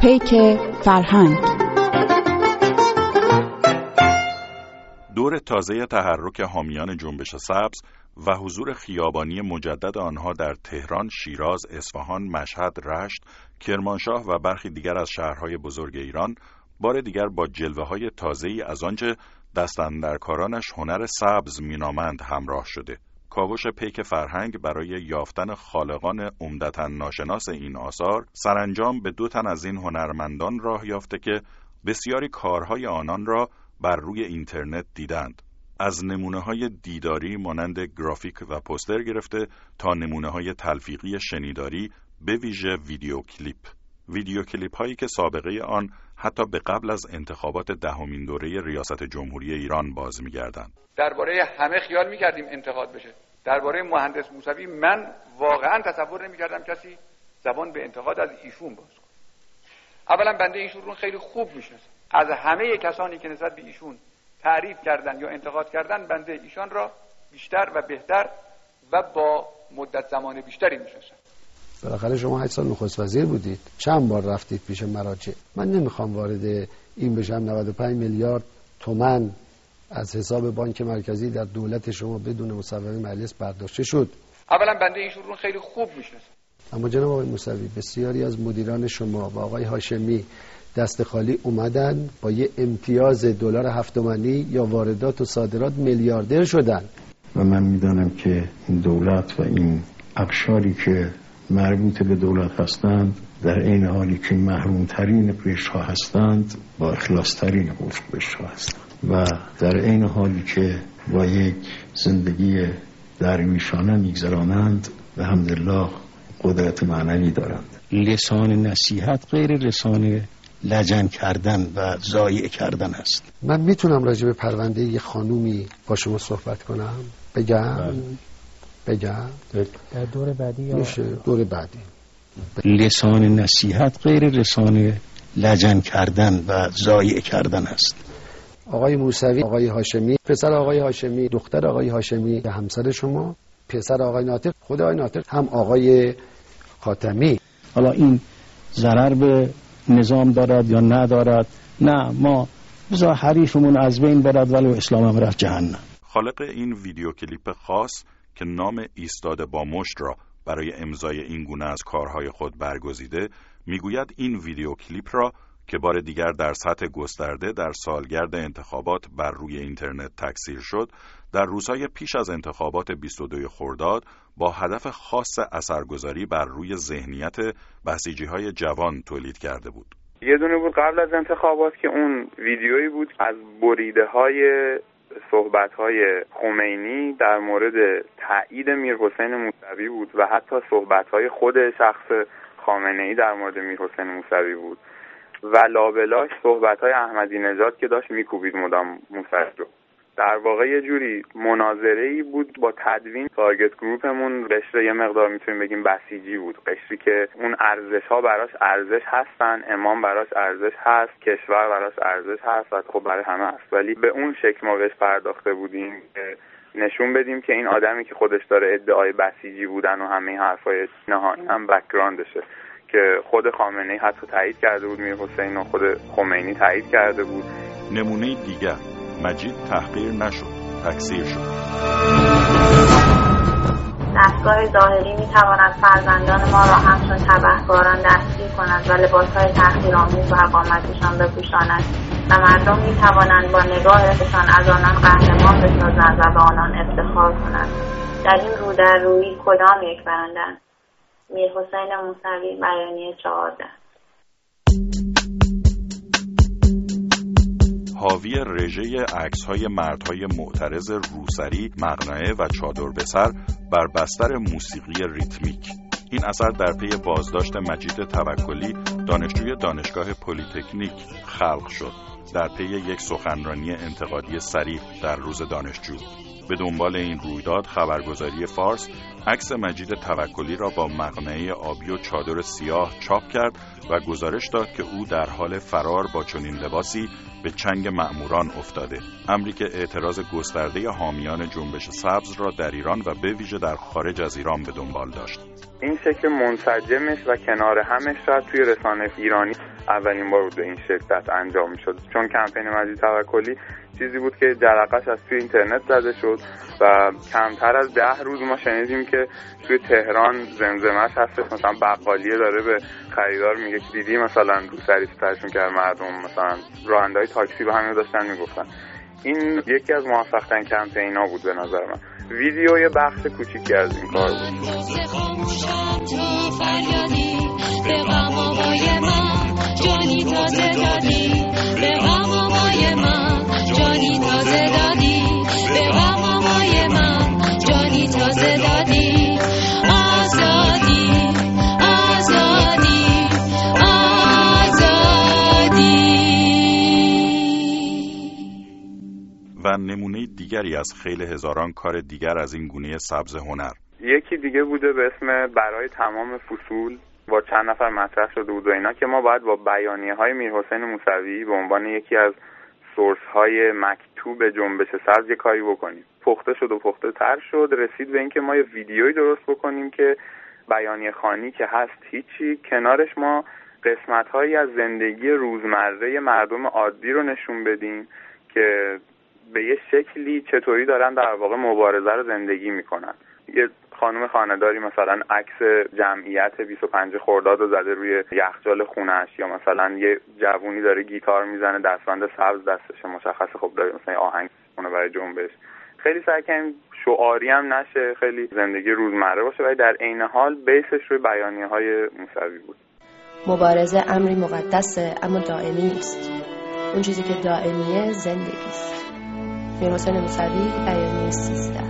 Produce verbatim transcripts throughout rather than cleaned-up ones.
پیک فرهنگ. دور تازه تحرک حامیان جنبش سبز و حضور خیابانی مجدد آنها در تهران، شیراز، اصفهان، مشهد، رشت، کرمانشاه و برخی دیگر از شهرهای بزرگ ایران بار دیگر با جلوه‌های تازه‌ای از آنچه دستاندرکارانش هنر سبز مینامند همراه شده. کاوش پیک فرهنگ برای یافتن خالقان عمدتاً ناشناس این آثار سرانجام به دو تن از این هنرمندان راه یافته که بسیاری کارهای آنان را بر روی اینترنت دیدند. از نمونه‌های دیداری مانند گرافیک و پوستر گرفته تا نمونه‌های تلفیقی شنیداری به ویژه ویدیو کلیپ. ویدیو کلیپ هایی که سابقه آن حتی به قبل از انتخابات دهمین دوره ریاست جمهوری ایران باز می‌گردند. درباره همه خیال می‌کردیم انتقاد بشه. درباره مهندس موسوی من واقعا تصور نمی‌کردم کسی زبان به انتقاد از ایشون باز کنه. اولا بنده ایشون رو خیلی خوب می‌شناسم. از همه کسانی که نسبت به ایشون تعریف کردن یا انتقاد کردن بنده ایشان را بیشتر و بهتر و با مدت زمان بیشتری می‌شناسم. بالاخره شما هشت سال نخست وزیر بودید، چند بار رفتید پیش مراجع. من نمیخوام وارد این بشم نود و پنج میلیارد تومان از حساب بانک مرکزی در دولت شما بدون مصوبه مجلس برداشته شد. اولا بنده ایشون رو خیلی خوب میشناسم. اما جناب آقای موسوی، بسیاری از مدیران شما و آقای هاشمی دست خالی اومدن با یه امتیاز دلار هفت تومانی یا واردات و صادرات میلیاردر شدن. و من میدانم که این دولت و این اقشاری که مربوط به دولت هستند در این حالی که محروم ترین قشرها هستند با اخلاص ترین قشرها هستند و در این حالی که با یک زندگی درویشانه میگذرانند و الحمدلله قدرت معنوی دارند. لسان نصیحت غیر لسان لجن کردن و ضایع کردن است. من میتونم راجع به پرونده یه خانومی با شما صحبت کنم؟ بگم؟ بگم؟ در دور بعدی یا میشه دور بعدی. لسان نصیحت غیر لسان لجن کردن و ضایع کردن است. آقای موسوی، آقای هاشمی، پسر آقای هاشمی، دختر آقای هاشمی، همسر شما، پسر آقای ناطق، خود آقای ناطق، هم آقای خاتمی. حالا این ضرر به نظام دارد یا ندارد؟ نه، ما بذار حریفمون از بین برد ولی اسلام هم رفت جهنم. خالق این ویدیو کلیپ خاص که نام ایستاده با مشت را برای امضای این گونه از کارهای خود برگزیده، میگوید این ویدیو کلیپ را که بار دیگر در سطح گسترده در سالگرد انتخابات بر روی اینترنت تکثیر شد، در روزهای پیش از انتخابات بیست و دوم خرداد با هدف خاص اثرگذاری بر روی ذهنیت بسیجی‌های جوان تولید کرده بود. یه دونه بود قبل از انتخابات که اون ویدیویی بود از بریده‌های صحبت‌های خمینی در مورد تایید میرحسین موسوی بود و حتی صحبت‌های خود شخص خامنه‌ای در مورد میرحسین موسوی بود و لابلاش صحبت‌های احمدی نژاد که داشت میکوبید مدام موسوی رو. در واقع یه جوری مناظره‌ای بود با تدوین تارگت گروپمون. قشر یه مقدار میتونیم بگیم بسیجی بود، قشری که اون ارزش‌ها براش ارزش هستن، امام براش ارزش هست، کشور براش ارزش هست و خب برای همه هست، ولی به اون شکل ما بهش پرداخته بودیم که نشون بدیم که این آدمی که خودش داره ادعای بسیجی بودن و همه این حرفای نهایی هم بک‌گراندشه که خود خامنه‌ای حتی تایید کرده بود میرحسین و خود خمینی تایید کرده بود. نمونه دیگر، مجید تحقیر نشد، تکثیر شد. دستگاه ظاهری می تواند فرزندان ما را همچون تبهکاران دستگیر کند و لباسهای تحقیرآمیز و حقارتشان بپوشاند و مردم می توانند با نگاهشان از آنان قهرمان بسازند و به آنان افتخار کنند. در این رو در روی کدام یک برندن؟ میرحسین موسوی، بیانیه چهارده. حاوی رژه عکس‌های مردهای معترض روسری، مقنعه و چادر به سر بر بستر موسیقی ریتمیک. این اثر در پی بازداشت مجید توکلی، دانشجوی دانشگاه پلی‌تکنیک خلق شد در پی یک سخنرانی انتقادی صریح در روز دانشجو. به دنبال این رویداد خبرگزاری فارس عکس مجید توکلی را با مقنعه آبی و چادر سیاه چاپ کرد و گزارش داد که او در حال فرار با چنین لباسی به چنگ مأموران افتاده. امری که اعتراض گسترده حامیان جنبش سبز را در ایران و به ویژه در خارج از ایران به دنبال داشت. این شکل منسجمش و کنار همش شاید توی رسانه ایرانی اولین بار بود این شکل انجام می‌شد، چون کمپین مجید توکلی چیزی بود که جرقه‌اش از توی اینترنت زده شد و کمتر از ده روز ما شنیدیم که توی تهران زمزمه‌اش هستش، مثلا بقالیه داره به خریدار میگه که دیدی مثلا رو سری ترشون کرد مردم، مثلا راننده‌های تاکسی به همین داشتن میگفتن. این یکی از موفق‌ترین کمپینا بود به نظر من. ویدیو یه بخش کوچیکی از این کار بود. به غم‌های من جانی تازه دادی، به غم‌های من جانی تازه دادی، به غم‌های من جانی تازه دادی. آزادی آزادی آزادی. و نمونه دیگری از خیلی هزاران کار دیگر از این گونه سبز هنر. یکی دیگه بوده به اسم برای تمام فصول، با چند نفر مطرح شده بود و اینا که ما باید با بیانیه های میرحسین موسوی به عنوان یکی از سورس های مکتوب جنبش سبز یه کاری بکنیم. پخته شد و پخته تر شد، رسید به اینکه ما یه ویدیویی درست بکنیم که بیانیه خوانی که هست هیچی، کنارش ما قسمت هایی از زندگی روزمره مردم عادی رو نشون بدیم که به یه شکلی چطوری دارن در واقع مبارزه رو زندگی میکنن. یه خانم خانه‌داری مثلا عکس جمعیت بیست و پنج خرداد رو زده روی یخچال خونش، یا مثلا یه جوونی داره گیتار میزنه دستبند سبز دستشه، مشخصه خب داره مثلا آهنگ اون برای جنبش. خیلی سعی کردیم شعاری هم نشه، خیلی زندگی روزمره باشه، ولی در عین حال بیسش روی بیانیه‌های موسوی بود. مبارزه امری مقدسه اما دائمی نیست. اون چیزی که دائمیه زندگی است. میرحسین موسوی، بیانیه سیزده.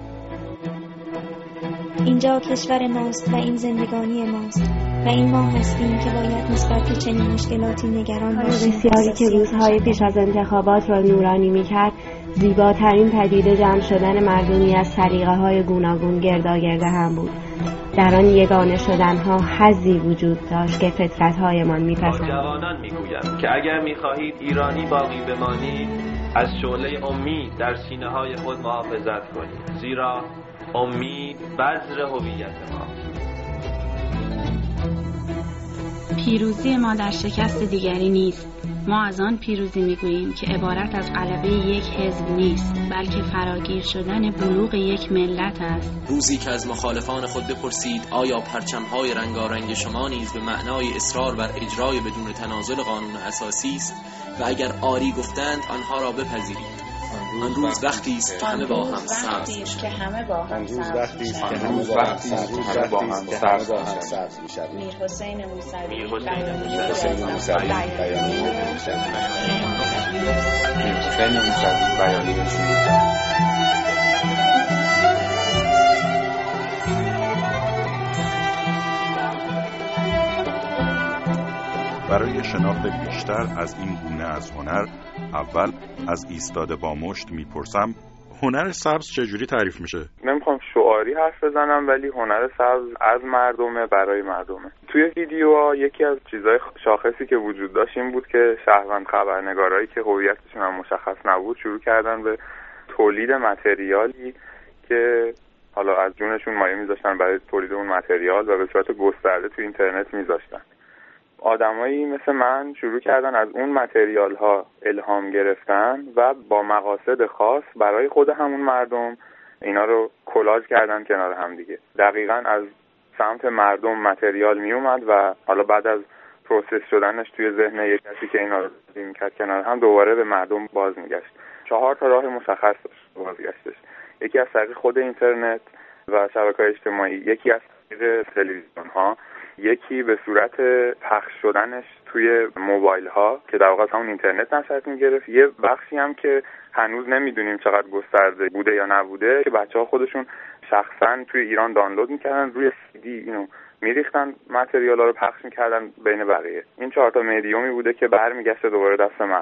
اینجا کشور ماست و این زندگانی ماست و این ما هستیم که باید نسبت به چنین مشکلاتی نگران باشیم. بسیاری که روزهای پیش از انتخابات را نورانی می‌کرد، زیباترین پدیده جمع شدن مردمی از سلیقه‌های گوناگون گرداگرد هم بود. در آن یگانه شدنها حظی وجود داشت که فطرت‌هایمان می‌پسند. جوانان می‌گویم که اگر می‌خواهید ایرانی باقی بمانید، از شعله امید در سینه‌های خود محافظت کنید، زیرا امید بذر هویت ماست. پیروزی ما در شکست دیگری نیست. ما از آن پیروزی میگوییم که عبارت از غلبه یک حزب نیست، بلکه فراگیر شدن بلوغ یک ملت است. روزی که از مخالفان خود بپرسید آیا پرچم‌های رنگارنگ شما نیز به معنای اصرار بر اجرای بدون تنازل قانون اساسی است و اگر آری گفتند آنها را بپذیرید. آن روز وقتی است که همه با هم سبز که همه با هم سبز وقتی است که همه با هم سبز میشوند. میرحسین موسوی، میرحسین موسوی، بیانیه میرحسین موسوی، بیانیه سیزده. برای شناخت بیشتر از این گونه از هنر، اول از ایستاده با مشت میپرسم هنر سبز چجوری تعریف میشه؟ نمیخوام شعاری حرف بزنم، ولی هنر سبز از مردمه برای مردمه. توی ویدیوها یکی از چیزهای شاخصی که وجود داشت این بود که شهروند خبرنگارایی که هویتشون هم مشخص نبود شروع کردن به تولید متریالی که حالا از جونشون مایه میذاشتن برای تولید اون متریال و به صورت گسترده توی اینترنت میذاشتن. آدمایی مثل من شروع کردن از اون متریال ها الهام گرفتن و با مقاصد خاص برای خود همون مردم اینا رو کلاژ کردن کنار هم دیگه. دقیقاً از سمت مردم متریال می اومد و حالا بعد از پروسس شدنش توی ذهن یک کسی که اینا رو دیدیم کرد کنار هم دوباره به مردم باز میگشت. چهار تا راه مشخص داشت بازگشتش. یکی از طریق خود اینترنت و شبکه‌های اجتماعی، یکی از طریق تلویزیون ها، یکی به صورت پخش شدنش توی موبایل ها که در واقع همون اینترنت نشأت می‌گرفت. یه بخشی هم که هنوز نمیدونیم چقدر گسترده بوده یا نبوده که بچه‌ها خودشون شخصا توی ایران دانلود می‌کردن، روی سی دی اینو می‌ریختن، متریالا رو پخش می‌کردن بین بقیه. این چهار تا مدیومی بوده که برمیگشته دوباره دست مردم.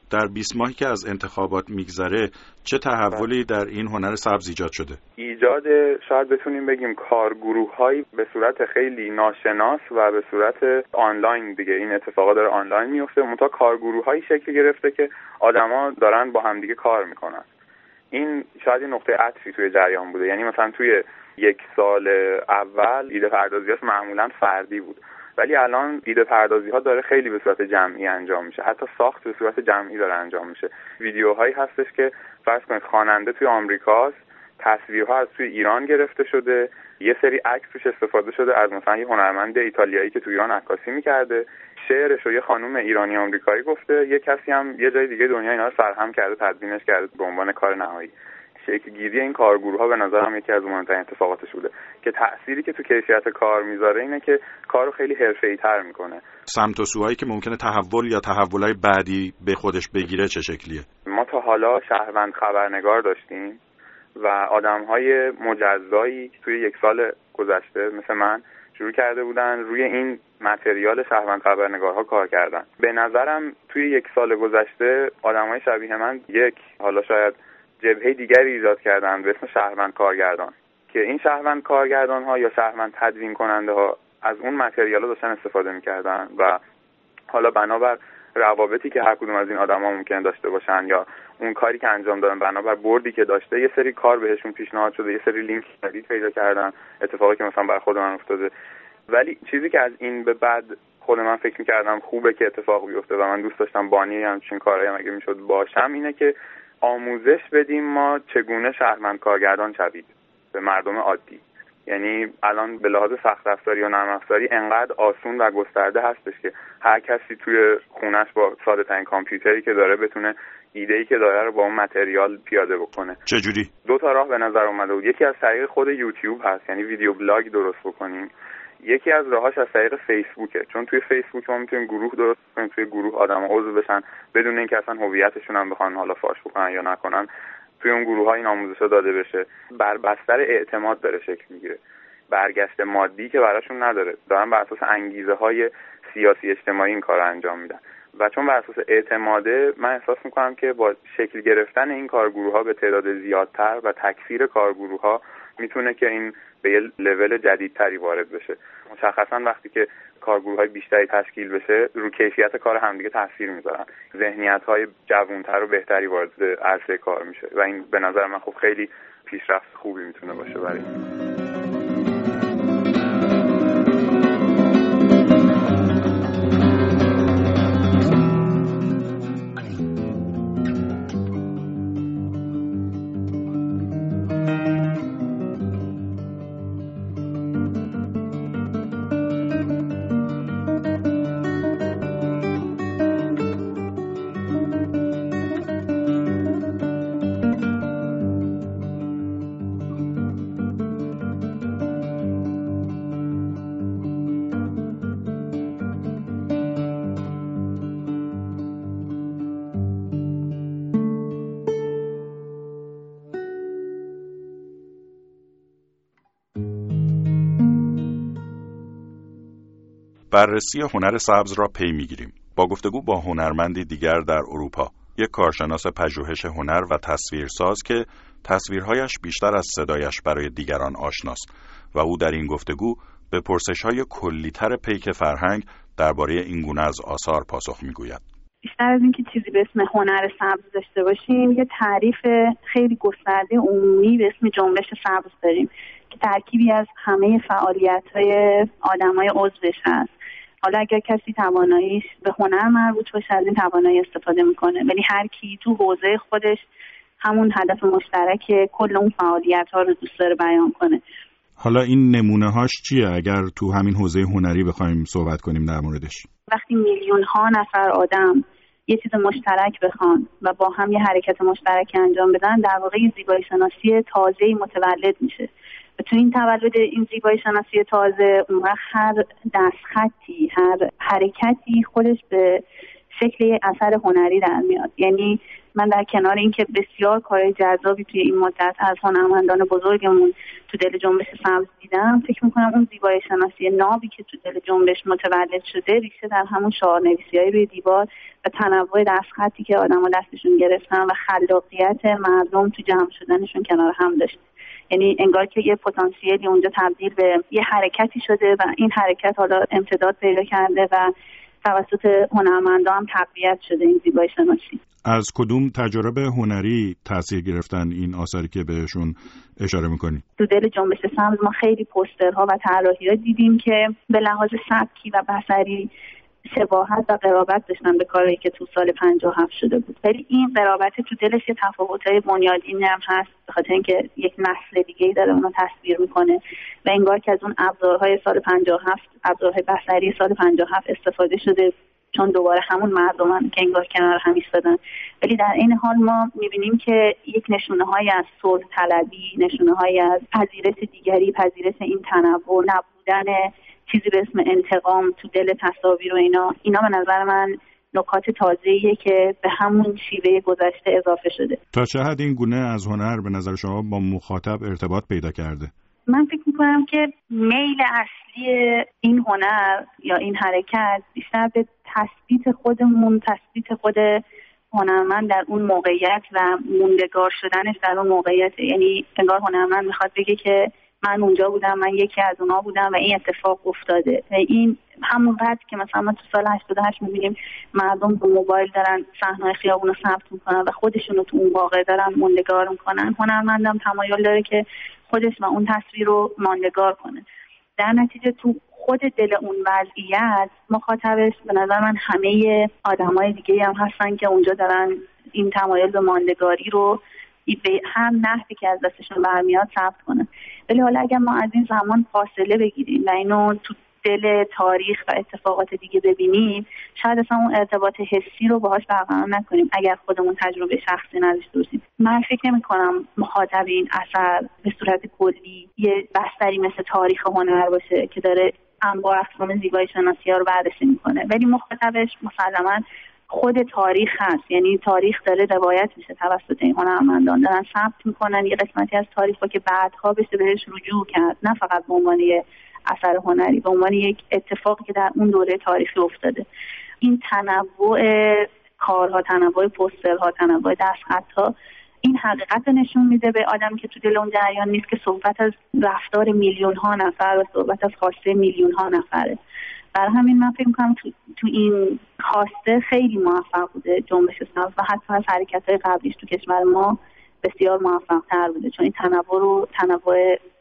در بیست ماهی که از انتخابات میگذره چه تحولی در این هنر سبز ایجاد شده؟ ایجاد شاید بتونیم بگیم کارگروه‌هایی به صورت خیلی ناشناس و به صورت آنلاین، دیگه این اتفاقا داره آنلاین میفته، منتها کارگروه‌هایی شکل گرفته که آدما دارن با همدیگه کار میکنن. این شاید نقطه عطفی توی جریان بوده. یعنی مثلا توی یک سال اول ایده پردازی‌ها معمولاً فردی بود، ولی الان ایده پردازی ها داره خیلی به صورت جمعی انجام میشه، حتی ساخت به صورت جمعی داره انجام میشه. ویدیوهایی هستش که فرض کنید خواننده توی آمریکاست، تصویرها از توی ایران گرفته شده، یه سری عکس توش استفاده شده از مثلا یه هنرمند ایتالیایی که توی ایران عکاسی میکرده، شعرش رو یه خانم ایرانی آمریکایی گفته، یه کسی هم یه جای دیگه دنیا اینا رو سرهم کرده، تدوینش کرده به عنوان کار نهایی. شکل گیری این کارگروه‌ها به نظرم یکی از مهمترین اتفاقاتش بوده که تأثیری که تو کیفیت کار میذاره اینه که کارو خیلی حرفه‌ای‌تر میکنه. سمت و سوهایی که ممکنه تحول یا تحولای بعدی به خودش بگیره چه شکلیه؟ ما تا حالا شهروند خبرنگار داشتیم و آدم‌های مجزایی که توی یک سال گذشته مثل من شروع کرده بودن روی این متریال شهروند خبرنگارها کار کردن. به نظرم توی یک سال گذشته آدم‌های شبیه من یک حالا شاید جبهه دیگری ایجاد کردن به اسم شهروند کارگردان که این شهروند کارگردان ها یا شهروند تدوین کننده ها از اون متریال ها داشتن استفاده میکردن و حالا بنابر روابطی که هر کدوم از این آدم ها ممکن داشته باشن یا اون کاری که انجام دادن بنابر بردی که داشته یه سری کار بهشون پیشنهاد شده، یه سری لینک جدید پیدا کردن، اتفاقی که مثلا برای خود من افتاده. ولی چیزی که از این به بعد خود من فکر میکردم خوبه که اتفاق بیفته و من دوست داشتم بانی همچین کارهایی اگه میشد باشم اینه که آموزش بدیم ما چگونه شهروند کارگردان شوید به مردم عادی. یعنی الان به لحاظ سخت افزاری و نرم افزاری انقدر آسون و گسترده هستش که هر کسی توی خونش با ساده ترین کامپیوتری که داره بتونه ایده‌ای که داره رو با اون متریال پیاده بکنه. چجوری؟ دو تا راه به نظر اومده بود. یکی از طریق خود یوتیوب هست، یعنی ویدیو بلاگ درست بکنیم. یکی از راهاش از طریق فیسبوکه، چون توی فیسبوک ما میتونیم گروه درست کنیم، توی گروه آدما عضو بشن بدون اینکه اصلا هویتشون هم بخوان حالا فاش بکنن یا نکنن، توی اون گروه ها این آموزشا داده بشه. بر بستر اعتماد داره شکل میگیره، برگشت مادی که براشون نداره، دارن بر اساس انگیزه های سیاسی اجتماعی این کارو انجام میدن و چون بر اساس اعتماده من احساس میکنم که با شکل گرفتن این کارگروه ها به تعداد زیادتر و تکثیر کارگروه ها میتونه که این به یه لول جدیدتری وارد بشه. مشخصا وقتی که کارگروه‌های بیشتری تشکیل بشه رو کیفیت کار همدیگه تاثیر میذارن، ذهنیت‌های جوان‌تر و بهتری وارد عرصه کار میشه و این به نظر من خب خیلی پیشرفت خوبی میتونه باشه برای بررسی هنر سبز را پی می‌گیریم. با گفتگو با هنرمندی دیگر در اروپا، یک کارشناس پژوهش هنر و تصویرساز که تصویرهایش بیشتر از صدایش برای دیگران آشناست و او در این گفتگو به پرسش‌های کلی‌تر پیک فرهنگ درباره این گونه از آثار پاسخ می‌گوید. بیشتر از اینکه چیزی به اسم هنر سبز داشته باشیم، یه تعریف خیلی گسترده عمومی به اسم جنبش سبز داریم که ترکیبی از همه فعالیت‌های آدمای عضوش هست. حالا اگر کسی تواناییش به هنر مربوط باشه از این توانایی استفاده میکنه، ولی هر کی تو حوزه خودش همون هدف مشترک کل اون فعالیت‌ها رو دوست داره بیان کنه. حالا این نمونه‌هاش چیه اگر تو همین حوزه هنری بخوایم صحبت کنیم در موردش؟ وقتی میلیون ها نفر آدم یه چیز مشترک بخوان و با هم یه حرکت مشترک انجام بدن، در واقع زیبایی شناسی تازه‌ای متولد میشه. و تو این تولد این زیبایی شناسی تازه اون وقت هر دستخطی، هر حرکتی خودش به شکل یه اثر هنری در میاد. یعنی من در کنار اینکه بسیار کارهای جذابی توی این مدت از هنرمندان بزرگمون تو دل جنبش سبز دیدم، فکر میکنم اون زیبایی شناسی نابی که تو دل جنبش متولد شده ریشه در همون شعارنویسی‌های روی دیوار و تنوع دستخطی که آدم‌ها دستشون گرفتن و خلاقیت مردم تو جمع شدنشون کنار هم داشت. یعنی انگار که یه پتانسیلی اونجا تبدیل به یه حرکتی شده و این حرکت حالا امتداد پیدا کرده و توسط هنرمندان هم تقویت شده این زیبایی شناسی. از کدوم تجربه هنری تاثیر گرفتن این آثاری که بهشون اشاره میکنی؟ تو دل جنبش سبز ما خیلی پوسترها و طراحی‌ها دیدیم که به لحاظ سبکی و بصری شباهت و قرابت داشتن به کاری که تو سال پنجاه و هفت شده بود، ولی این قرابت تو دلش یه تفاوت‌های بنیادینی هم هست، به خاطر اینکه یک نسل دیگه‌ای داره اونو تصویر میکنه و انگار که از اون ابزارهای سال پنجاه و هفت، ابزارهای بصری سال پنجاه و هفت استفاده شده، چون دوباره همون مردمان که انگار کنار هم ایستادن. ولی در این حال ما می‌بینیم که یک نشونه‌هایی از صلح طلبی، نشونه‌هایی از پذیرش دیگری، پذیرش این تنوع، نبودن چیزی به اسم انتقام تو دل تصاویر و اینا اینا به نظر من نکات تازه‌ایه که به همون شیوه گذشته اضافه شده. تا چه حد این گونه از هنر به نظر شما با مخاطب ارتباط پیدا کرده؟ من فکر می‌کنم که میل اصلی این هنر یا این حرکت بیشتر به تثبیت خودمون، تثبیت خود هنرمند در اون موقعیت و موندگار شدنش در اون موقعیت. یعنی انگار هنرمند میخواد بگه که من اونجا بودم، من یکی از اونها بودم و این اتفاق افتاده. و این همون قدر که مثلا ما تو سال هشتاد و هشت می‌بینیم مردم با موبایل دارن صحنه‌های خیابون رو ثبت می‌کنن و خودشون رو تو اون واقعه دارن ماندگار می‌کنن، هنرمندم تمایل داره که خودش و اون تصویر رو ماندگار کنه. در نتیجه تو خود دل اون وضعیت مخاطبش به نظر من همه آدمای دیگه هم هستن که اونجا دارن این تمایل به ماندگاری رو به هم نحوی که از دستشون برمیاد ثبت کنن. ولی حالا اگر ما از این زمان فاصله بگیریم و اینو تو دل تاریخ و اتفاقات دیگه ببینیم، شاید اصلا اون ارتباط حسی رو باهاش برقرار نکنیم اگر خودمون تجربه شخصی نداشته باشیم. من فکر نمی‌کنم مخاطب این اثر به صورت کلی یه بستری مثل تاریخ هنر باشه که داره انواع اقسام زیبایی شناسی ها رو بررسی میکنه، ولی مخاطبش مسلماً خود تاریخ هست. یعنی تاریخ داره روایت میشه توسط این هنرمندان، دارن ثبت میکنن یه قسمتی از تاریخ رو که بعدها بشه بهش رجوع کرد، نه فقط به عنوان اثر هنری، به عنوان یک اتفاقی که در اون دوره تاریخی افتاده. این تنوع کارها، تنوع پوسترها، تنوع دستخطها این حقیقت نشون میده به آدم که تو دل اون جریان نیست که صحبت از رفتار میلیون ها نفر و صحبت از خواسته میلیون ها نفره. برای همین من فکر می‌کنم تو, تو این خواسته خیلی موفق بوده جنبش سبز و حتی از حرکت‌های قبلیش تو کشور ما بسیار موفق‌تر بوده، چون این تنوع رو تنوع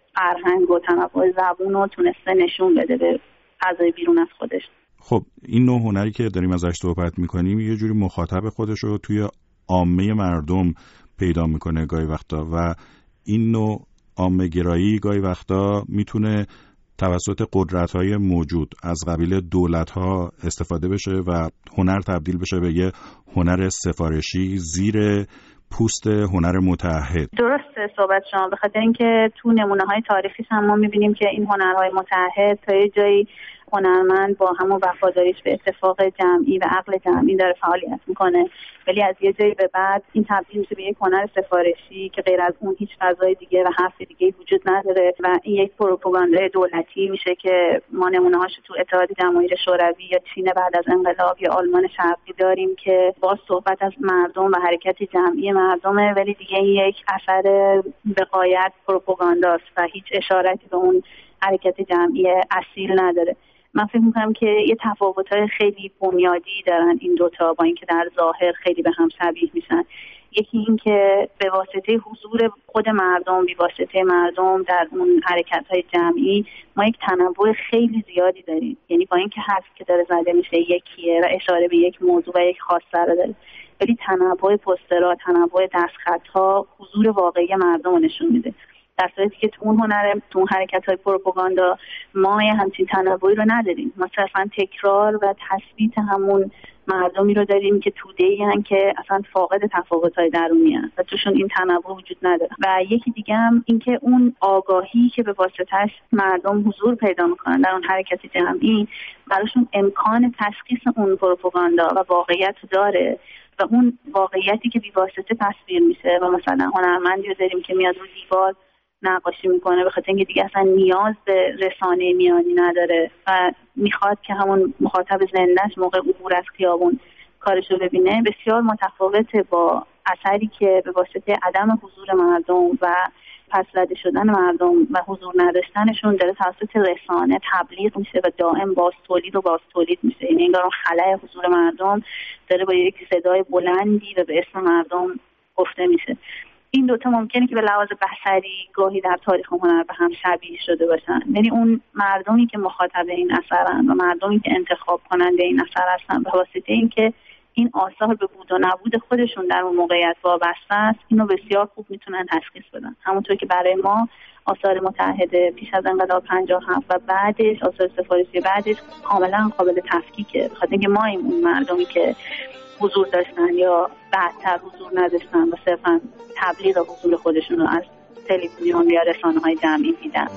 فرهنگ و تنوع زبون رو تونسته نشون بده به فضای بیرون از خودش. خب این نوع هنری که داریم ازش صحبت می‌کنیم یه جوری مخاطب خودش رو توی عامه مردم پیدا می‌کنه گاهی وقتا و این نوع عامه‌گرایی گاهی وقتا میتونه توسط قدرت‌های موجود از قبیل دولت‌ها استفاده بشه و هنر تبدیل بشه به یه هنر سفارشی زیر پوست هنر متعهد. درسته صحبت شما، به خاطر اینکه تو نمونه‌های تاریخی هم ما می‌بینیم که این هنرهای متعهد تا یه جایی هنرمند با همون وفاداریش به اتفاق جمعی و عقل جمعی داره فعالیت میکنه، ولی از یه جایی به بعد این تبدیل میشه به یک هنر سفارشی که غیر از اون هیچ فضای دیگه و حرف دیگه وجود نداره و این یک پروپاگاندای دولتی میشه که ما نمونه‌هاش تو اتحاد جماهیر شوروی یا چین بعد از انقلاب یا آلمان شرقی داریم که با صحبت از مردم و حرکت جمعی مردمه، ولی دیگه این یک اثر به غایت پروپاگانداست و هیچ اشارتی به اون حرکت جمعی اصیل نداره. من فکر می‌کنم که یه تفاوت‌های خیلی بنیادی دارن این دوتا با اینکه در ظاهر خیلی به هم شبیه میشن. یکی این که به واسطه حضور خود مردم، به واسطه مردم در اون حرکت‌های جمعی ما یک تنوع خیلی زیادی داریم. یعنی با اینکه حرف که داره زده میشه یکیه و اشاره به یک موضوع و یک خواسته رو داره، ولی تنوع پوسترها، تنوع دستخط‌ها حضور واقعی مردم رو نشون میده. در صورتی که تو اون هنر تو اون حرکت‌های پروپاگاندا ما همچین تنوعی رو نداریم. ما صرفاً تکرار و تثبیت همون مردمی رو داریم که توده‌ای هستن که اصلا فاقد تفاوت‌های درونی هستن و توشون این تنوع وجود نداره. و یکی دیگه هم این که اون آگاهی که به واسطه‌اش مردم حضور پیدا می‌کنن در اون حرکت جمعی، براشون امکان تشخیص اون پروپاگاندا و واقعیت داره و اون واقعیتی که بی‌واسطه تصویر میشه و مثلا هنرمندی رو داریم که میاد رو دیوار نقاشی میکنه به خاطر اینکه دیگه اصلا نیاز به رسانه میانی نداره و میخواد که همون مخاطب زندهش موقع عبور از خیابون کارشو ببینه، بسیار متفاوته با اثری که به واسطه عدم حضور مردم و پس زده شدن مردم و حضور نداشتنشون داره توسط رسانه تبلیغ میشه و دائم باز تولید و باز تولید میشه. یعنی انگار خلأ حضور مردم داره با یک صدای بلندی و به اسم مردم گفته میشه. این دوتا ممکنه که به لحاظ بصری گاهی در تاریخ هنر به هم شبیه شده باشن، یعنی اون مردمی که مخاطب این اثرن و مردمی که انتخاب کننده این اثر هستن به واسطه اینکه این آثار به بود و نبود خودشون در اون موقعیت وابسته است، اینو بسیار خوب میتونن تشخیص بدن. همونطور که برای ما آثار متحده پیش از انقلاب پنجاه و هفت و بعدش آثار سفارشی بعدش کاملا قابل تفکیکه، بخاطر اینکه ما این اون مردمی که حضور داشتن یا بعدتر حضور نداشتن و صرفا تبلیغ حضور خودشون رو از تلویزیون یا رسانه‌های جمعی دیدن.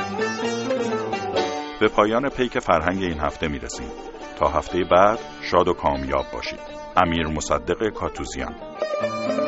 به پایان پیک فرهنگ این هفته میرسیم. تا هفته بعد شاد و کامیاب باشید. امیر مصدق کاتوزیان.